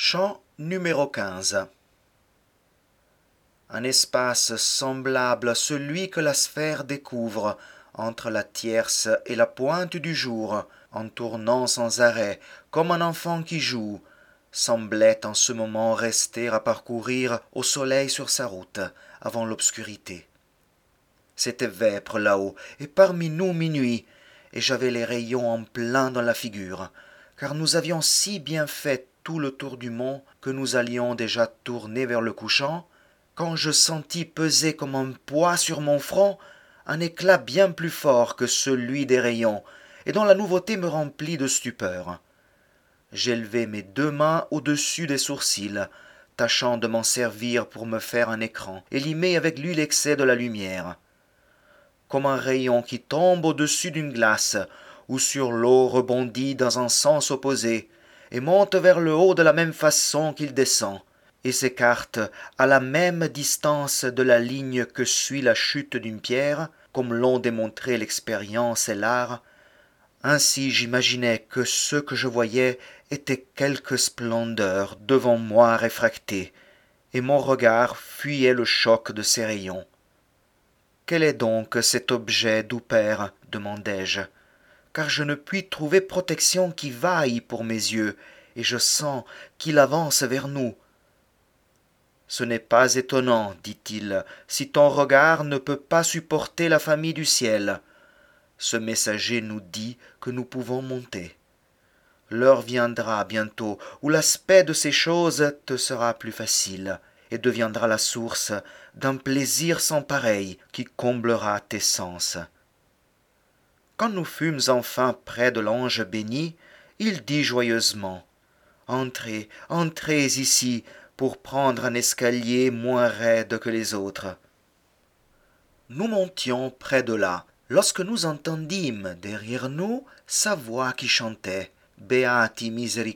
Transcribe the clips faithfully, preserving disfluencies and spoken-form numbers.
Chant numéro quinze. Un espace semblable à celui que la sphère découvre entre la tierce et la pointe du jour, en tournant sans arrêt, comme un enfant qui joue, semblait en ce moment rester à parcourir au soleil sur sa route, avant l'obscurité. C'était vêpres là-haut, et parmi nous minuit, et j'avais les rayons en plein dans la figure, car nous avions si bien fait tout le tour du mont que nous allions déjà tourner vers le couchant, quand je sentis peser comme un poids sur mon front un éclat bien plus fort que celui des rayons, et dont la nouveauté me remplit de stupeur. J'élevai mes deux mains au-dessus des sourcils, tâchant de m'en servir pour me faire un écran, et limer avec lui l'excès de la lumière. Comme un rayon qui tombe au-dessus d'une glace, ou sur l'eau rebondit dans un sens opposé, et monte vers le haut de la même façon qu'il descend, et s'écarte à la même distance de la ligne que suit la chute d'une pierre, comme l'ont démontré l'expérience et l'art, ainsi j'imaginais que ce que je voyais était quelque splendeur devant moi réfractée, et mon regard fuyait le choc de ces rayons. Quel est donc cet objet, doux père? Demandai-je, car je ne puis trouver protection qui vaille pour mes yeux, et je sens qu'il avance vers nous. Ce n'est pas étonnant, dit-il, si ton regard ne peut pas supporter la famille du ciel. Ce messager nous dit que nous pouvons monter. L'heure viendra bientôt où l'aspect de ces choses te sera plus facile, et deviendra la source d'un plaisir sans pareil qui comblera tes sens. Quand nous fûmes enfin près de l'ange béni, il dit joyeusement « Entrez, entrez ici pour prendre un escalier moins raide que les autres. » Nous montions près de là, lorsque nous entendîmes derrière nous sa voix qui chantait « Beati misericordes »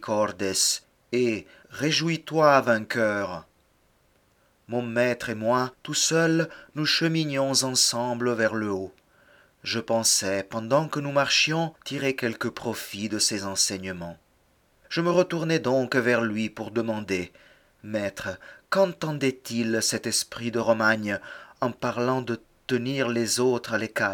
et « Réjouis-toi, vainqueur ». Mon maître et moi, tout seuls, nous cheminions ensemble vers le haut. Je pensais, pendant que nous marchions, tirer quelque profit de ces enseignements. Je me retournai donc vers lui pour demander « Maître, qu'entendait-il cet esprit de Romagne en parlant de tenir les autres à l'écart ?»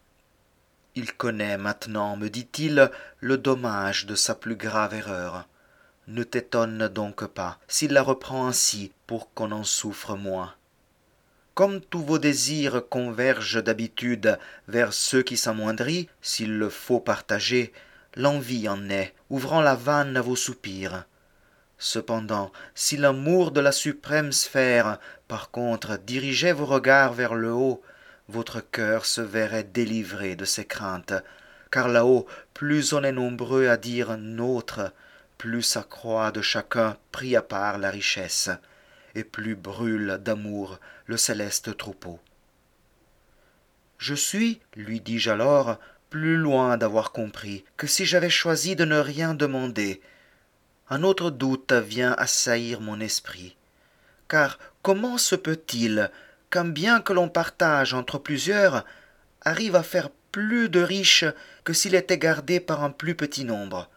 Il connaît maintenant, me dit-il, le dommage de sa plus grave erreur. Ne t'étonne donc pas s'il la reprend ainsi pour qu'on en souffre moins. Comme tous vos désirs convergent d'habitude vers ceux qui s'amoindrit, s'il le faut partager, l'envie en est, ouvrant la vanne à vos soupirs. Cependant, si l'amour de la suprême sphère, par contre, dirigeait vos regards vers le haut, votre cœur se verrait délivré de ses craintes, car là-haut, plus on est nombreux à dire « nôtre », plus s'accroît de chacun pris à part la richesse, et plus brûle d'amour le céleste troupeau. Je suis, lui dis-je alors, plus loin d'avoir compris que si j'avais choisi de ne rien demander. Un autre doute vient assaillir mon esprit. Car comment se peut-il qu'un bien que l'on partage entre plusieurs arrive à faire plus de riches que s'il était gardé par un plus petit nombre?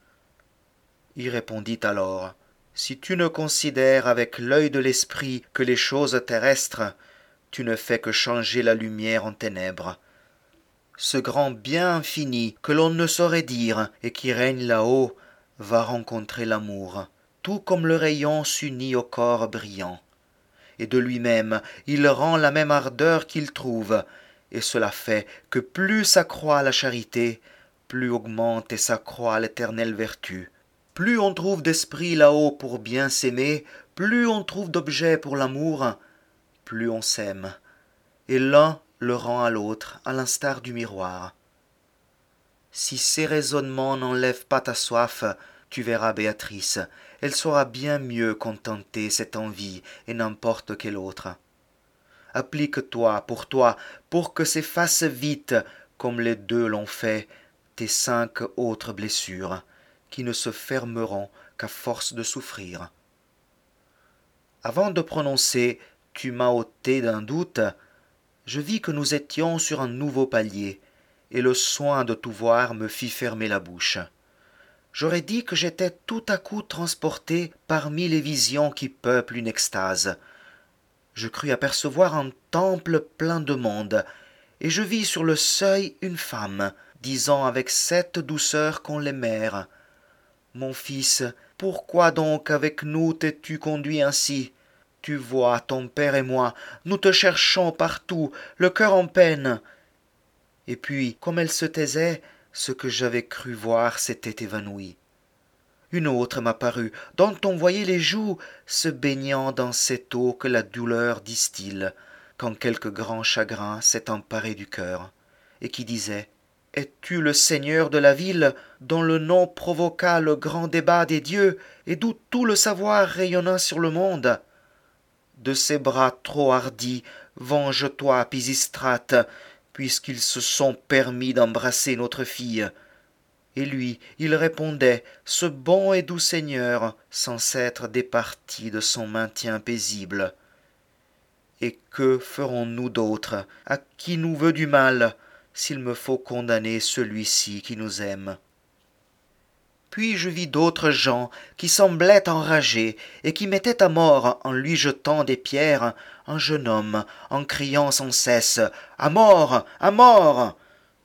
Il répondit alors, « Si tu ne considères avec l'œil de l'esprit que les choses terrestres, tu ne fais que changer la lumière en ténèbres. Ce grand bien infini que l'on ne saurait dire et qui règne là-haut va rencontrer l'amour, tout comme le rayon s'unit au corps brillant. Et de lui-même, il rend la même ardeur qu'il trouve, et cela fait que plus s'accroît la charité, plus augmente et s'accroît l'éternelle vertu. Plus on trouve d'esprit là-haut pour bien s'aimer, plus on trouve d'objets pour l'amour, plus on s'aime, et l'un le rend à l'autre, à l'instar du miroir. Si ces raisonnements n'enlèvent pas ta soif, tu verras Béatrice, elle saura bien mieux contenter cette envie et n'importe quelle autre. Applique-toi pour toi, pour que s'effacent vite, comme les deux l'ont fait, tes cinq autres blessures, qui ne se fermeront qu'à force de souffrir. Avant de prononcer « tu m'as ôté d'un doute », je vis que nous étions sur un nouveau palier, et le soin de tout voir me fit fermer la bouche. J'aurais dit que j'étais tout à coup transporté parmi les visions qui peuplent une extase. Je crus apercevoir un temple plein de monde, et je vis sur le seuil une femme, disant avec cette douceur qu'ont les mères. Mon fils, pourquoi donc avec nous t'es-tu conduit ainsi? Tu vois, ton père et moi, nous te cherchons partout, le cœur en peine. Et puis, comme elle se taisait, ce que j'avais cru voir s'était évanoui. Une autre m'apparut, dont on voyait les joues se baignant dans cette eau que la douleur distille, quand quelque grand chagrin s'est emparé du cœur, et qui disait « Es-tu le seigneur de la ville, dont le nom provoqua le grand débat des dieux, et d'où tout le savoir rayonna sur le monde? De ces bras trop hardis, venge-toi, Pisistrate, puisqu'ils se sont permis d'embrasser notre fille. » Et lui, il répondait, ce bon et doux seigneur, sans s'être départi de son maintien paisible. Et que ferons-nous d'autre, à qui nous veut du mal, s'il me faut condamner celui-ci qui nous aime? Puis je vis d'autres gens qui semblaient enragés et qui mettaient à mort, en lui jetant des pierres, un jeune homme, en criant sans cesse « À mort! À mort !»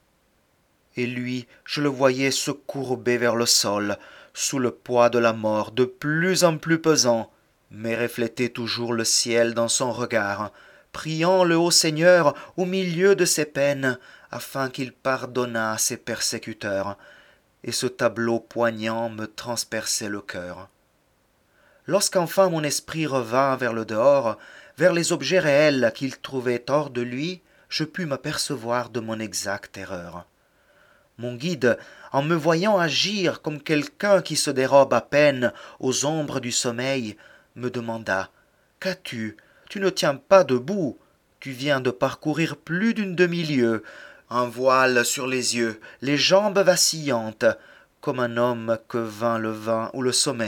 Et lui, je le voyais se courber vers le sol, sous le poids de la mort, de plus en plus pesant, mais reflétait toujours le ciel dans son regard, priant le haut Seigneur au milieu de ses peines, afin qu'il pardonnât à ses persécuteurs, et ce tableau poignant me transperçait le cœur. Lorsqu'enfin mon esprit revint vers le dehors, vers les objets réels qu'il trouvait hors de lui, je pus m'apercevoir de mon exacte erreur. Mon guide, en me voyant agir comme quelqu'un qui se dérobe à peine aux ombres du sommeil, me demanda « Qu'as-tu? Tu ne tiens pas debout. Tu viens de parcourir plus d'une demi-lieue, un voile sur les yeux, les jambes vacillantes, comme un homme que vainc le vin ou le sommeil. »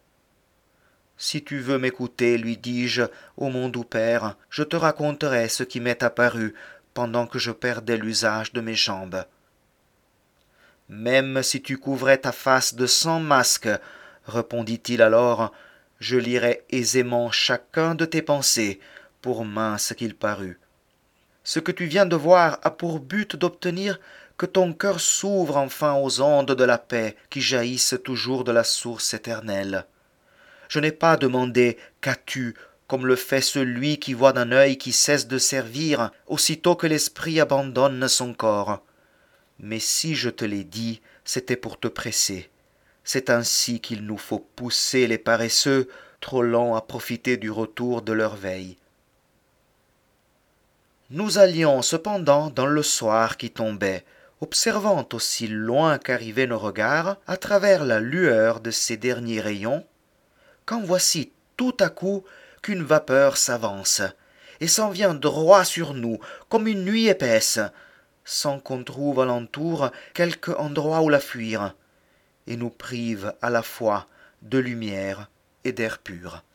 « Si tu veux m'écouter, lui dis-je, ô mon doux père, je te raconterai ce qui m'est apparu pendant que je perdais l'usage de mes jambes. Même si tu couvrais ta face de cent masques, répondit-il alors, je lirais aisément chacun de tes pensées, pour mince qu'il parût. Ce que tu viens de voir a pour but d'obtenir que ton cœur s'ouvre enfin aux ondes de la paix qui jaillissent toujours de la source éternelle. Je n'ai pas demandé « qu'as-tu » comme le fait celui qui voit d'un œil qui cesse de servir aussitôt que l'esprit abandonne son corps. Mais si je te l'ai dit, c'était pour te presser. C'est ainsi qu'il nous faut pousser les paresseux, trop lents à profiter du retour de leur veille. Nous allions cependant dans le soir qui tombait, observant aussi loin qu'arrivaient nos regards, à travers la lueur de ces derniers rayons, quand voici tout à coup qu'une vapeur s'avance, et s'en vient droit sur nous, comme une nuit épaisse, sans qu'on trouve alentour quelque endroit où la fuir, et nous prive à la fois de lumière et d'air pur.